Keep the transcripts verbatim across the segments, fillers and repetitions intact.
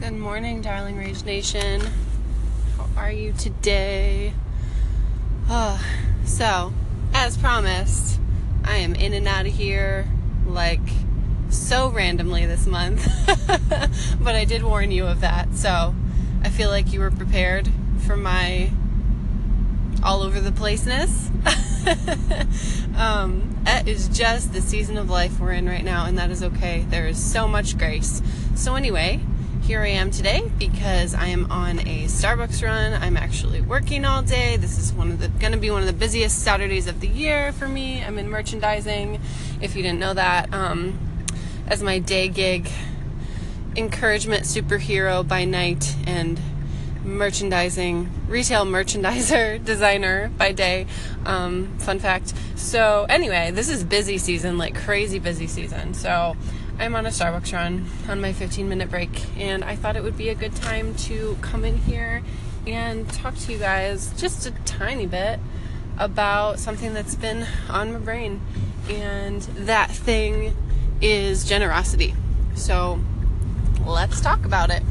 Good morning, darling Rage Nation. How are you today? Oh, so, as promised, I am in and out of here, like, so randomly this month. But I did warn you of that, so I feel like you were prepared for my all over the placeness. um, that is just the season of life we're in right now, and that is okay. There is so much grace. So anyway, here I am today because I am on a Starbucks run. I'm actually working all day. This is one of the going to be one of the busiest Saturdays of the year for me. I'm in merchandising, if you didn't know that, um, as my day gig, encouragement superhero by night and merchandising, retail merchandiser, designer by day. Um, fun fact. So anyway, this is busy season, like crazy busy season. So I'm on a Starbucks run on my fifteen minute break, and I thought it would be a good time to come in here and talk to you guys just a tiny bit about something that's been on my brain, and that thing is generosity. So let's talk about it.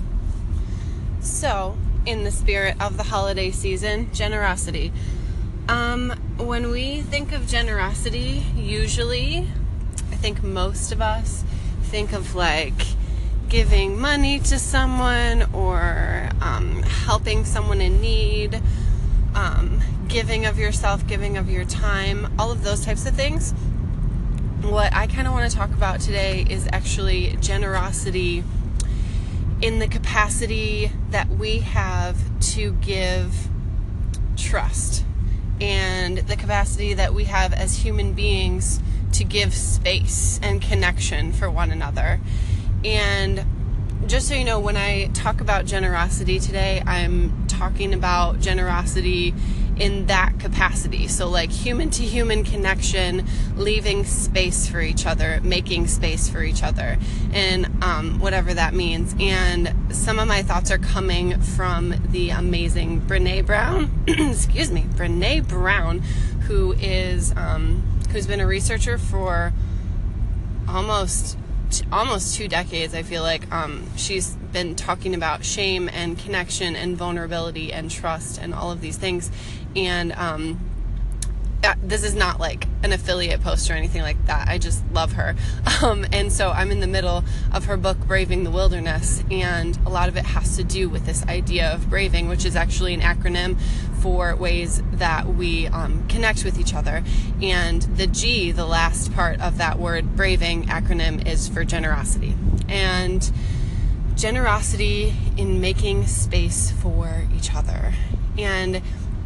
So, in the spirit of the holiday season, generosity. Um, when we think of generosity, usually, I think most of us think of like giving money to someone or um, helping someone in need, um, giving of yourself, giving of your time, all of those types of things. What I kind of want to talk about today is actually generosity in the capacity that we have to give trust, and the capacity that we have as human beings to give space and connection for one another. And just so you know, when I talk about generosity today, I'm talking about generosity in that capacity. So like human to human connection, leaving space for each other, making space for each other, and um, whatever that means. And some of my thoughts are coming from the amazing Brené Brown, excuse me, Brené Brown, who is, um, who's been a researcher for almost almost two decades, I feel like. Um, she's been talking about shame and connection and vulnerability and trust and all of these things. And um, uh, this is not like an affiliate post or anything like that. I just love her. Um, and so I'm in the middle of her book, Braving the Wilderness, and a lot of it has to do with this idea of braving, which is actually an acronym for ways that we um, connect with each other. And the G, the last part of that word braving acronym, is for generosity. And generosity in making space for each other. And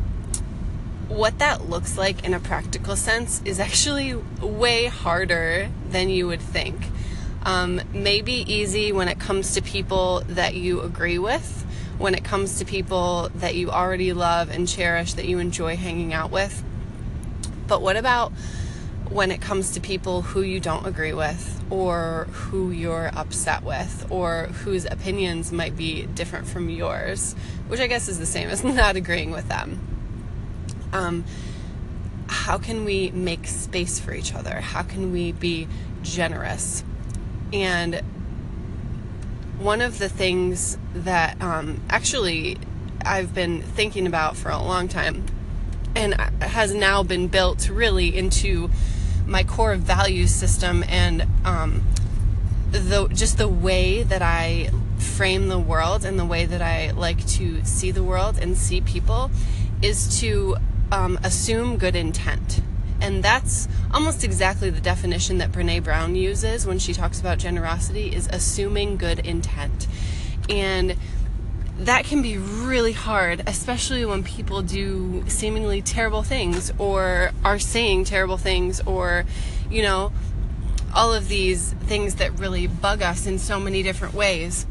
what that looks like in a practical sense is actually way harder than you would think. Um, maybe easy when it comes to people that you agree with, when it comes to people that you already love and cherish, that you enjoy hanging out with. But what about when it comes to people who you don't agree with, or who you're upset with, or whose opinions might be different from yours, which I guess is the same as not agreeing with them? Um, how can we make space for each other? How can we be generous? And one of the things that um, actually I've been thinking about for a long time, and has now been built really into my core value system, and um, the just the way that I frame the world and the way that I like to see the world and see people, is to um, assume good intent. And that's almost exactly the definition that Brené Brown uses when she talks about generosity, is assuming good intent. And that can be really hard, especially when people do seemingly terrible things, or are saying terrible things, or, you know, all of these things that really bug us in so many different ways.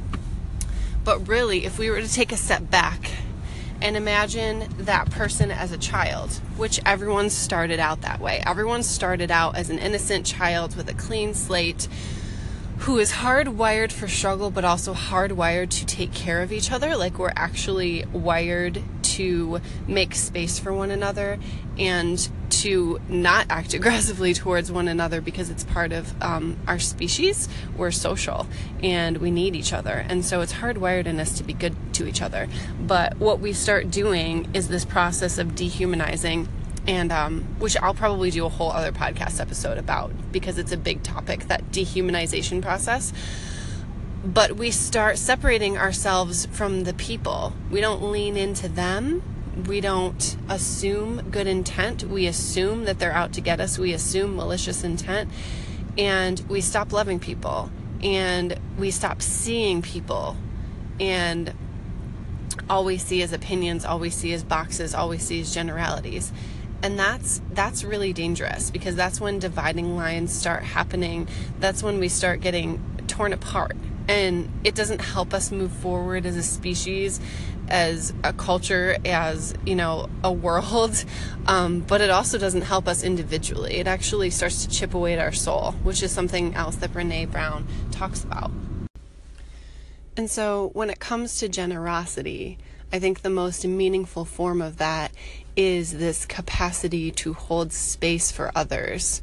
But really, if we were to take a step back and imagine that person as a child, which everyone started out that way. Everyone started out as an innocent child with a clean slate, who is hardwired for struggle, but also hardwired to take care of each other. Like, we're actually wired to make space for one another and to not act aggressively towards one another because it's part of um, our species. We're social and we need each other. And so it's hardwired in us to be good to each other. But what we start doing is this process of dehumanizing, and um, which I'll probably do a whole other podcast episode about because it's a big topic, that dehumanization process. But we start separating ourselves from the people. We don't lean into them. We don't assume good intent. We assume that they're out to get us. We assume malicious intent. And we stop loving people. And we stop seeing people. And all we see is opinions. All we see is boxes. All we see is generalities. And that's that's really dangerous, because that's when dividing lines start happening. That's when we start getting torn apart. And it doesn't help us move forward as a species, as a culture, as, you know, a world. Um, but it also doesn't help us individually. It actually starts to chip away at our soul, which is something else that Brené Brown talks about. And so when it comes to generosity, I think the most meaningful form of that is this capacity to hold space for others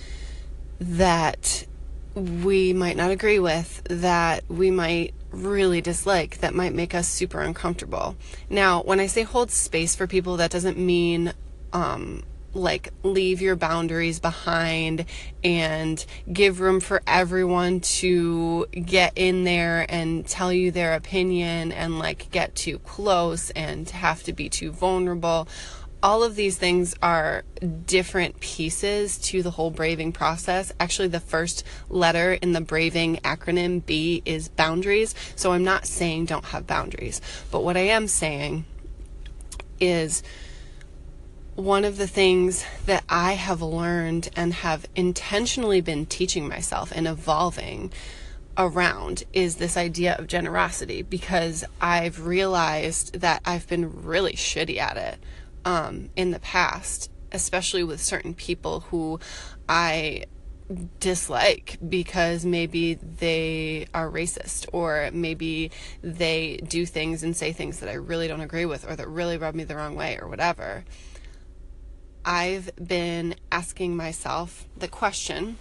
that we might not agree with, that we might really dislike, that might make us super uncomfortable. Now, when I say hold space for people, that doesn't mean um, like leave your boundaries behind and give room for everyone to get in there and tell you their opinion and like get too close and have to be too vulnerable. All of these things are different pieces to the whole braving process. Actually, the first letter in the braving acronym, B, is boundaries. So I'm not saying don't have boundaries. But what I am saying is one of the things that I have learned and have intentionally been teaching myself and evolving around is this idea of generosity, because I've realized that I've been really shitty at it. Um, in the past, especially with certain people who I dislike because maybe they are racist, or maybe they do things and say things that I really don't agree with, or that really rub me the wrong way, or whatever. I've been asking myself the question,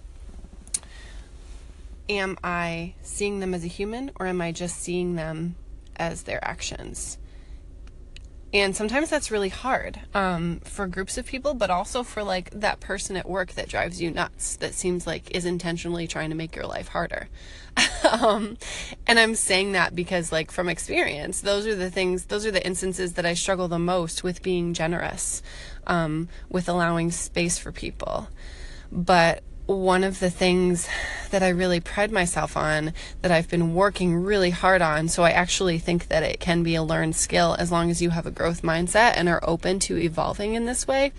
am I seeing them as a human, or am I just seeing them as their actions? And sometimes that's really hard um, for groups of people, but also for like that person at work that drives you nuts, that seems like is intentionally trying to make your life harder. um, and I'm saying that because, like, from experience, those are the things, those are the instances that I struggle the most with being generous, um, with allowing space for people. But one of the things that I really pride myself on, that I've been working really hard on, so I actually think that it can be a learned skill as long as you have a growth mindset and are open to evolving in this way,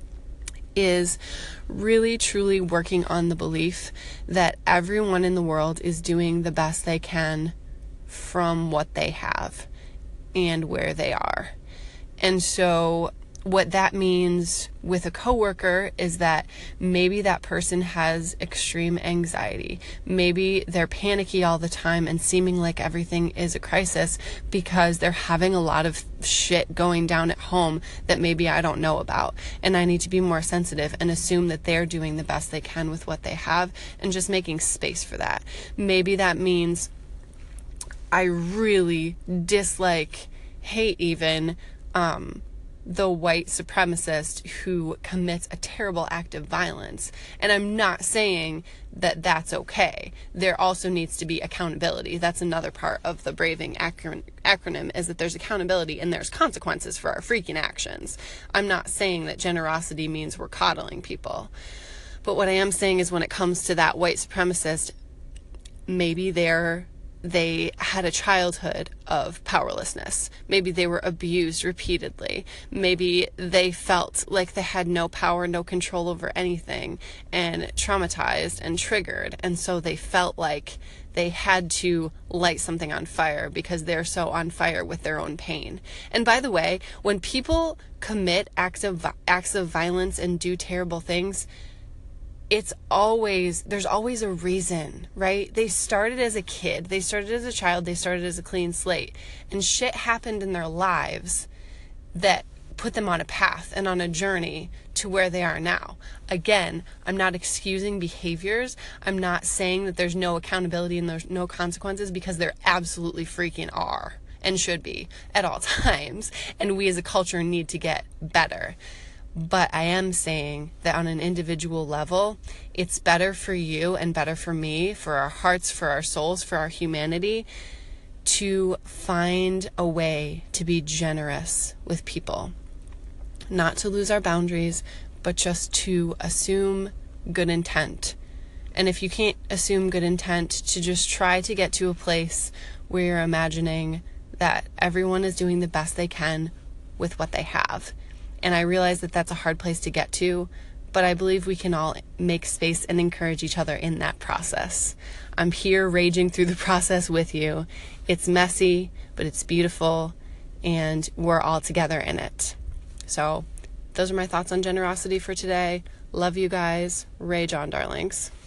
is really truly working on the belief that everyone in the world is doing the best they can from what they have and where they are. And so what that means with a coworker is that maybe that person has extreme anxiety. Maybe they're panicky all the time and seeming like everything is a crisis because they're having a lot of shit going down at home that maybe I don't know about. And I need to be more sensitive and assume that they're doing the best they can with what they have, and just making space for that. Maybe that means I really dislike, hate even, um, the white supremacist who commits a terrible act of violence. And I'm not saying that that's okay. There also needs to be accountability. That's another part of the braving acron- acronym, is that there's accountability and there's consequences for our freaking actions. I'm not saying that generosity means we're coddling people. But what I am saying is, when it comes to that white supremacist, maybe they're they had a childhood of powerlessness. Maybe they were abused repeatedly. Maybe they felt like they had no power, no control over anything, and traumatized and triggered. And so they felt like they had to light something on fire because they're so on fire with their own pain. And by the way, when people commit acts of, acts of violence and do terrible things, it's always, there's always a reason, right? They started as a kid, they started as a child, they started as a clean slate, and shit happened in their lives that put them on a path and on a journey to where they are now. Again, I'm not excusing behaviors. I'm not saying that there's no accountability and there's no consequences, because there absolutely freaking are and should be at all times. And we as a culture need to get better. But I am saying that on an individual level, it's better for you and better for me, for our hearts, for our souls, for our humanity, to find a way to be generous with people. Not to lose our boundaries, but just to assume good intent. And if you can't assume good intent, to just try to get to a place where you're imagining that everyone is doing the best they can with what they have. And I realize that that's a hard place to get to, but I believe we can all make space and encourage each other in that process. I'm here raging through the process with you. It's messy, but it's beautiful, and we're all together in it. So those are my thoughts on generosity for today. Love you guys. Rage on, darlings.